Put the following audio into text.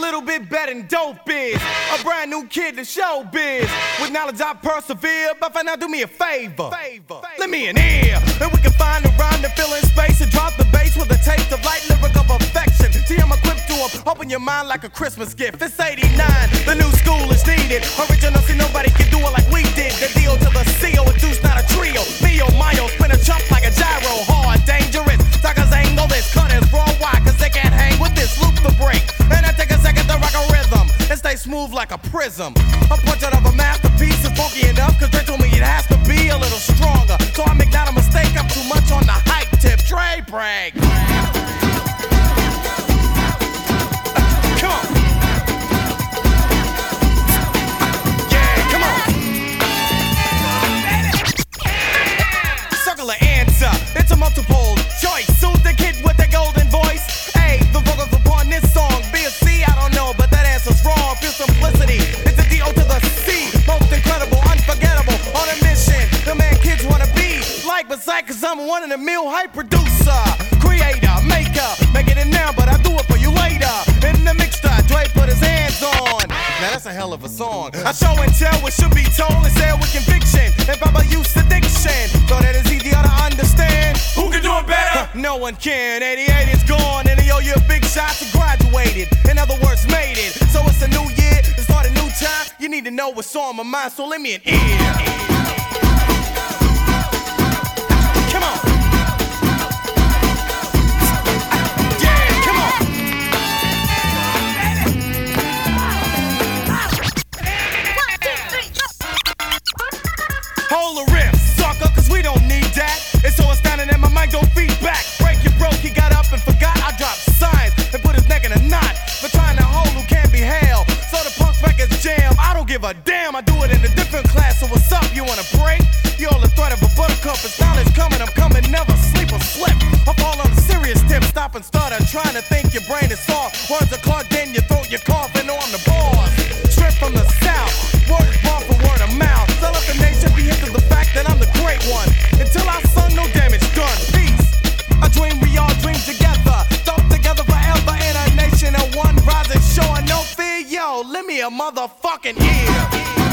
little bit better than dope is. A brand new kid to showbiz. With knowledge I persevere, but for now do me a favor. Let me an ear, and we can find a rhyme to fill in space and drop the bass with a taste of light lyrical perfection. See, I'm equipped to open your mind like a Christmas gift. It's 89, the new school is needed. Original, see nobody can do it like we did. The deal to the CO, a deuce, not a trio. Mio, Mayo, spin a chump like a gyro. Hard, dangerous, suckers angle this. Cutters raw, why? Cause they can't hang with this. Loop the break, and I take a second to rock a rhythm and stay smooth like a prism. A portrait of a masterpiece is funky enough, cause they told me it has to be a little stronger. So I make not a mistake, I'm too much on the hype tip. Dre break. Come on. Yeah, come on. Circular answer, it's a multiple choice. Soothe the kid with the golden voice. Hey, the vocals upon this song. B or C, I don't know, but that answer's wrong. Pure simplicity, it's a D-O to the C. Most incredible, unforgettable, on a mission. The man kids wanna be like beside, cause I'm one in a meal hype producer, creator, maker, making it now, but I'll do it for you later. In the mixer, Dre put his hands on. Now that's a hell of a song. I show and tell what should be told and say it with conviction. And Baba use addiction, so that it's easier to understand. Who can do it better? No one can. 88 is gone, and they owe you a big shot to graduated. In other words, made it. So it's a new year, it's not a new time. You need to know what's on my mind, so let me an ear. Come on. Yeah, come on. Hold the riff, sucker, cause we don't need that. It's so astounding that my mind don't feedback. Break your broke, he got up and forgot. I dropped signs and put his neck in a knot. For trying to hold who can't be held. So the punk's records jam. I don't give a damn, I do it in a different class. So what's up, you wanna break? You're all the threat of a buttercup. It's knowledge coming, I'm coming, never sleep or slip. I fall on a serious tip, stop and stutter. Trying to think your brain is soft. Words are clogged in your throat, you're coughing on the boss. Straight from the south, word is born for word of mouth. Tell up the nation, be hip to the fact that I'm the great one. Until I sung, no damage done. Peace. A dream we all dream together. Thought together forever in a nation of one. Rising, showing no fear. Yo, lend me a motherfucking ear.